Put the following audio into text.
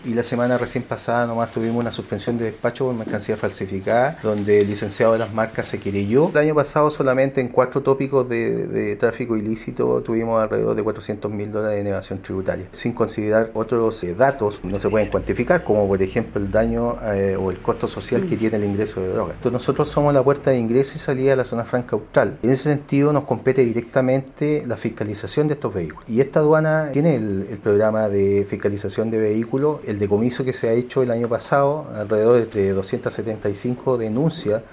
Y la semana recién pasada nomás tuvimos una suspensión de despacho por mercancía falsificada, donde el licenciado de las marcas se querelló. El año pasado solamente en 4 tópicos de tráfico ilícito tuvimos alrededor de $400.000 de evasión tributaria, sin considerar otros datos no se pueden cuantificar, como por ejemplo el daño o el costo social que tiene el ingreso de drogas. Entonces nosotros somos la puerta de ingreso y salida a la zona franca austral. En ese sentido nos compete directamente la fiscalización de estos vehículos. Y esta aduana tiene el programa de fiscalización de vehículos. El decomiso que se ha hecho el año pasado, alrededor de 275 denuncias